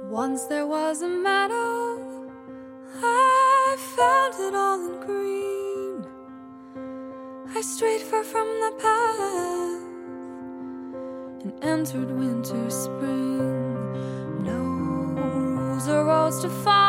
Once there was a meadow, I found it all in green. I strayed far from the path and entered winter, spring. No rules or roads to follow.